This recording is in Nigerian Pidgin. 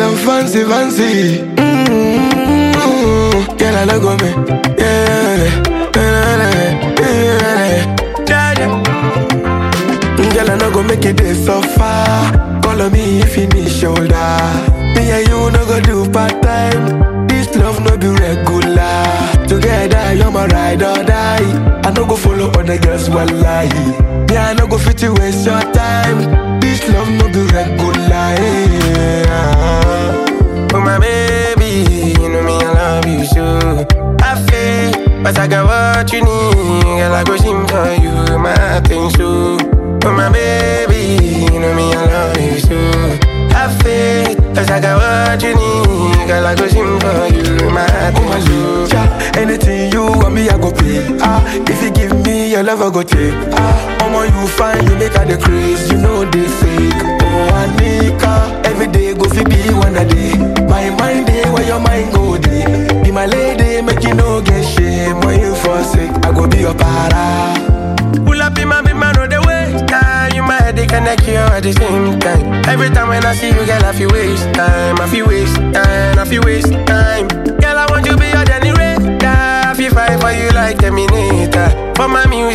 I'm fancy, fancy. Girl, I go me. Yeah. Girl, I no go make it this so far. Call on me if you need shoulder. Me and you no go do part time. This love no be regular. Together, you're my ride or die. I no go follow other girls while lie. Me, I no go fit to waste your time. This love no be regular. Oh my baby, you know me, I love you so. I feel, but I got what you need. Girl, I go sing for you, my thing so. Oh my baby, you know me, I love you so. I feel, but I got what you need. Girl, I go sing for you, my thing so. Anything you want me, I go pay. If you give me your love, I go take. You find you make her the craze. You know they fake. Oh, Anika, every day go fi be one a day. My mind day where your mind go day. Be my lady, make you no get shame. When you forsake, I go be your para. Pull up in my man on the way. You my headache and I cure at the same time. Every time when I see you, girl, I feel waste time. I feel waste time. I feel waste time. Girl, I want you be your Danny Ray. I feel fight for you like Terminator. For my music.